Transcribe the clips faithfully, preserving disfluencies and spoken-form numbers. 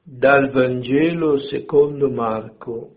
Dal Vangelo secondo Marco.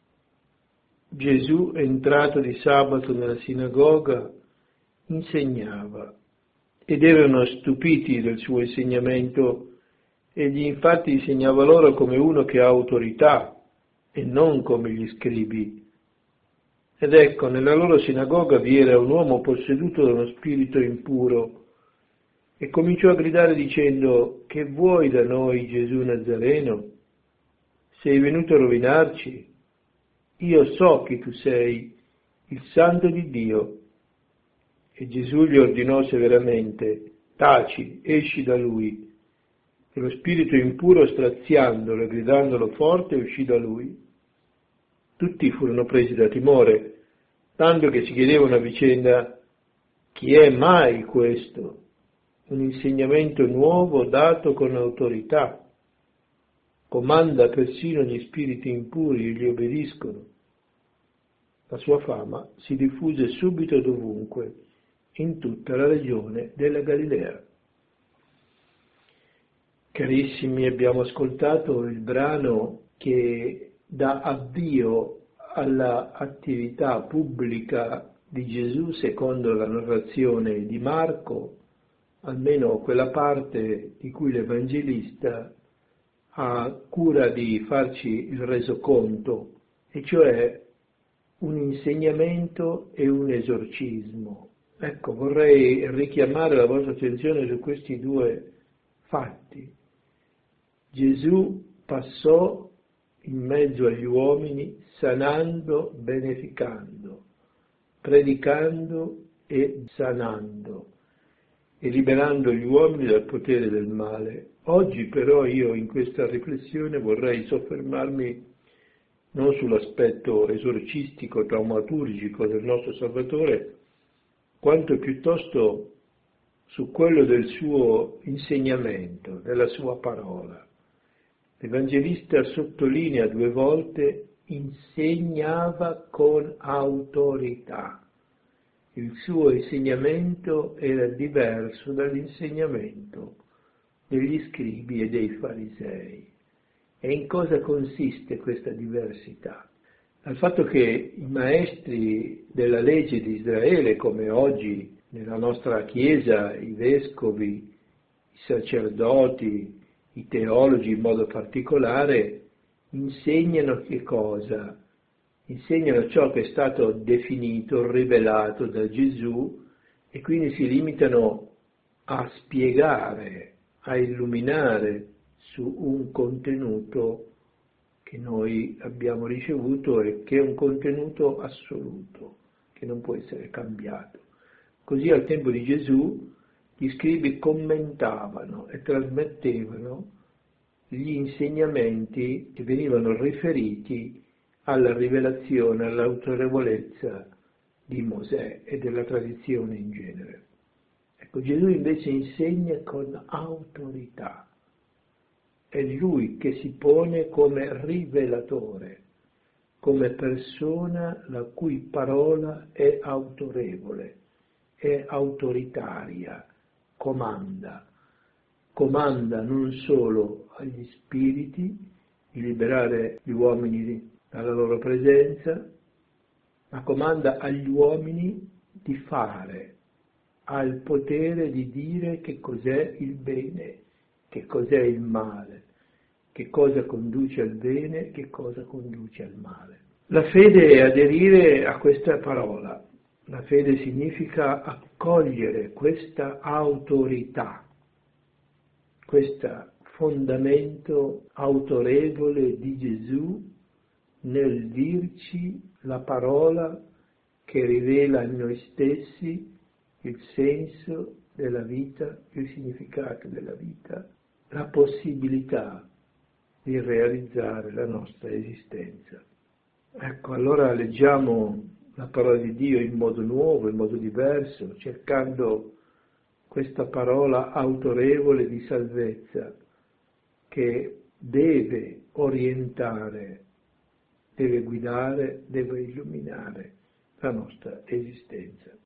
Gesù, entrato di sabato nella sinagoga, insegnava, ed erano stupiti del suo insegnamento. Egli infatti insegnava loro come uno che ha autorità e non come gli scribi. Ed ecco, nella loro sinagoga vi era un uomo posseduto da uno spirito impuro, e cominciò a gridare dicendo: «Che vuoi da noi, Gesù Nazareno? Sei venuto a rovinarci? Io so chi tu sei, il Santo di Dio». E Gesù gli ordinò severamente: «Taci, esci da lui». E lo spirito impuro, straziandolo e gridandolo forte, uscì da lui. Tutti furono presi da timore, tanto che si chiedevano a vicenda: «Chi è mai questo? Un insegnamento nuovo dato con autorità. Comanda persino gli spiriti impuri e gli obbediscono». La sua fama si diffuse subito dovunque, in tutta la regione della Galilea. Carissimi, abbiamo ascoltato il brano che dà avvio all'attività pubblica di Gesù secondo la narrazione di Marco, almeno quella parte di cui l'Evangelista ha cura di farci il resoconto, e cioè un insegnamento e un esorcismo. Ecco, vorrei richiamare la vostra attenzione su questi due fatti. Gesù passò in mezzo agli uomini sanando, beneficando, predicando e sanando, e liberando gli uomini dal potere del male. Oggi però io in questa riflessione vorrei soffermarmi non sull'aspetto esorcistico, taumaturgico del nostro Salvatore, quanto piuttosto su quello del suo insegnamento, della sua parola. L'Evangelista sottolinea due volte: insegnava con autorità. Il suo insegnamento era diverso dall'insegnamento degli scribi e dei farisei. E in cosa consiste questa diversità? Dal fatto che i maestri della legge di Israele, come oggi nella nostra Chiesa, i vescovi, i sacerdoti, i teologi in modo particolare, insegnano che cosa? Insegnano ciò che è stato definito, rivelato da Gesù, e quindi si limitano a spiegare, a illuminare su un contenuto che noi abbiamo ricevuto e che è un contenuto assoluto, che non può essere cambiato. Così al tempo di Gesù gli scribi commentavano e trasmettevano gli insegnamenti che venivano riferiti alla rivelazione, all'autorevolezza di Mosè e della tradizione in genere. Ecco, Gesù invece insegna con autorità. È Lui che si pone come rivelatore, come persona la cui parola è autorevole, è autoritaria, comanda. Comanda non solo agli spiriti di liberare gli uomini dalla loro presenza, ma comanda agli uomini di fare, ha il potere di dire che cos'è il bene, che cos'è il male, che cosa conduce al bene, che cosa conduce al male. La fede è aderire a questa parola. La fede significa accogliere questa autorità, questo fondamento autorevole di Gesù nel dirci la parola che rivela a noi stessi il senso della vita, il significato della vita, la possibilità di realizzare la nostra esistenza. Ecco, allora leggiamo la parola di Dio in modo nuovo, in modo diverso, cercando questa parola autorevole di salvezza che deve orientare, deve guidare, deve illuminare la nostra esistenza.